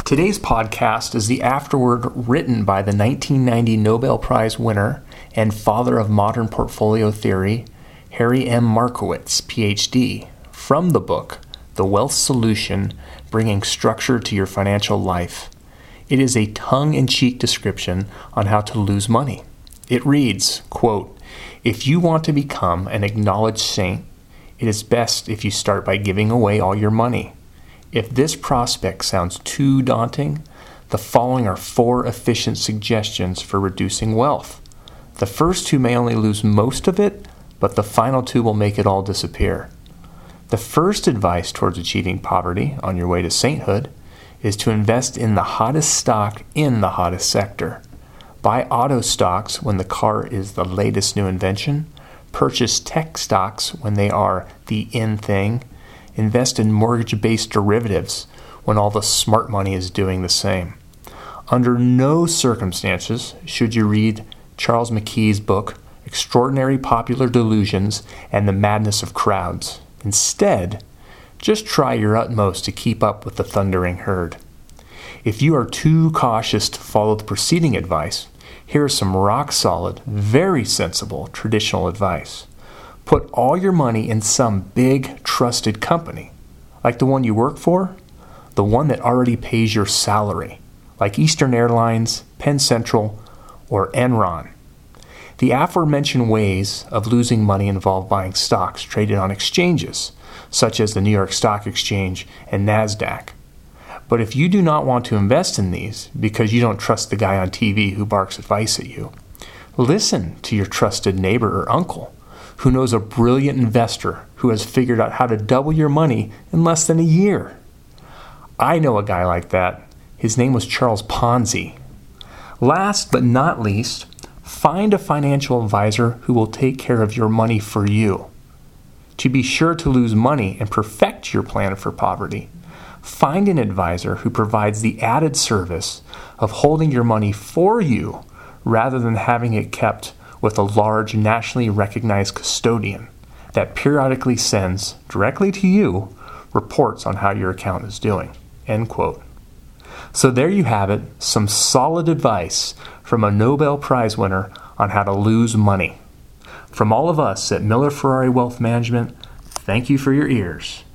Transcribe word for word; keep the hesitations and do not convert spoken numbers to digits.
Today's podcast is the afterword written by the nineteen ninety Nobel Prize winner and father of modern portfolio theory, Harry M. Markowitz, P H D, from the book, The Wealth Solution, Bringing Structure to Your Financial Life. It is a tongue-in-cheek description on how to lose money. It reads, quote, "If you want to become an acknowledged saint, it is best if you start by giving away all your money. If this prospect sounds too daunting, the following are four efficient suggestions for reducing wealth. The first two may only lose most of it, but the final two will make it all disappear. The first advice towards achieving poverty on your way to sainthood is to invest in the hottest stock in the hottest sector. Buy auto stocks when the car is the latest new invention. Purchase tech stocks when they are the in thing. Invest in mortgage-based derivatives when all the smart money is doing the same. Under no circumstances should you read Charles McKee's book, Extraordinary Popular Delusions and the Madness of Crowds. Instead, just try your utmost to keep up with the thundering herd. If you are too cautious to follow the preceding advice, here is some rock-solid, very sensible traditional advice. Put all your money in some big, trusted company, like the one you work for, the one that already pays your salary, like Eastern Airlines, Penn Central, or Enron. The aforementioned ways of losing money involve buying stocks traded on exchanges, such as the New York Stock Exchange and NASDAQ. But if you do not want to invest in these because you don't trust the guy on T V who barks advice at you, listen to your trusted neighbor or uncle who knows a brilliant investor who has figured out how to double your money in less than a year. I know a guy like that. His name was Charles Ponzi. Last but not least, find a financial advisor who will take care of your money for you. To be sure to lose money and perfect your plan for poverty, find an advisor who provides the added service of holding your money for you rather than having it kept with a large nationally recognized custodian that periodically sends directly to you reports on how your account is doing." End quote. So there you have it, some solid advice from a Nobel Prize winner on how to lose money. From all of us at Miller Ferrari Wealth Management, thank you for your ears.